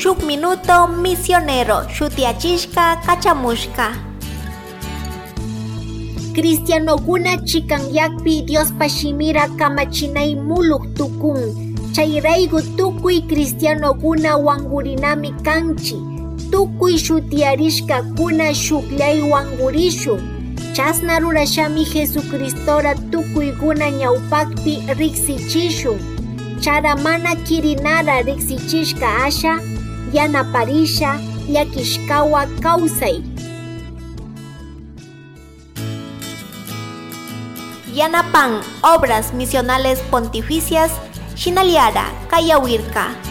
shuk minuto misionero shutiachishka kachamushka. Cristianokuna chikanyakpi Dios pashimira kamachinay muluk tukun. Chayrayku tukuy cristianokuna wangurinami kanchi. Tukuy shutiarishka kuna shuklay wangurishun. Chasna rurashami Jesucristora tukuykuna ñawpakpi riksichishun. Chara mana kirinara riksichishka asha, yanaparisha, llakishkawa kawsay. Yanapan Obras Misionales Pontificias Shinaliara Kayawirka.